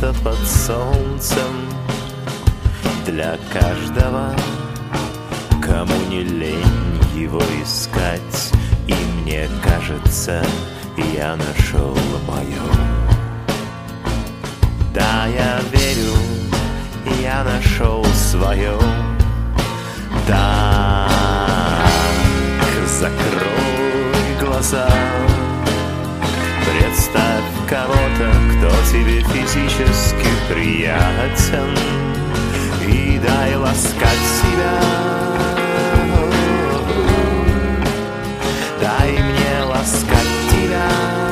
место под солнцем для каждого, кому не лень его искать. И мне кажется, я нашел мое. Да, я верю, я нашел свое. Так, закрой глаза, представь кого-то, кто тебе физически приятен, и дай ласкать себя. Дай мне ласкать тебя.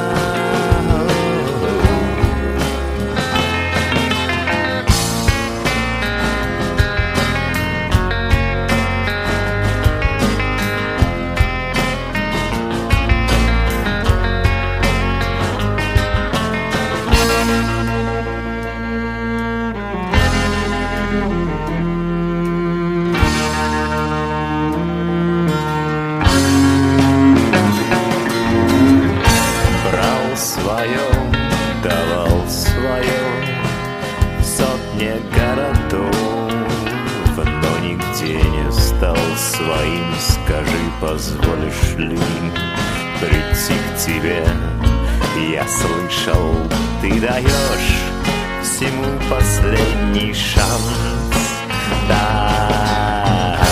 Давал свое в сотне городов, но нигде не стал своим. Скажи, позволишь ли прийти к тебе? Я слышал, ты даешь всему последний шанс. Так,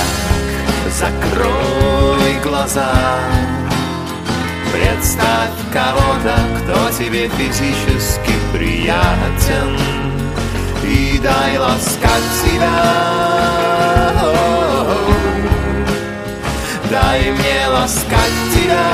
закрой глаза, представь кого-то, кто тебе физически приятен, и дай ласкать себя. Дай мне ласкать тебя.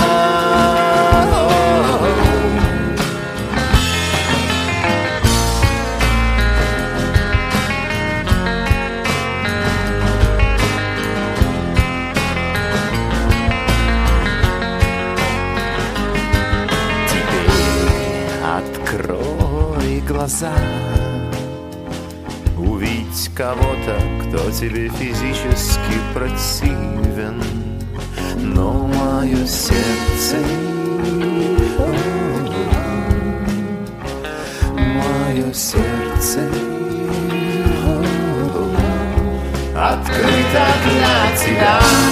Открой глаза, увидь кого-то, кто тебе физически противен, но мое сердце, мое сердце открыто для тебя.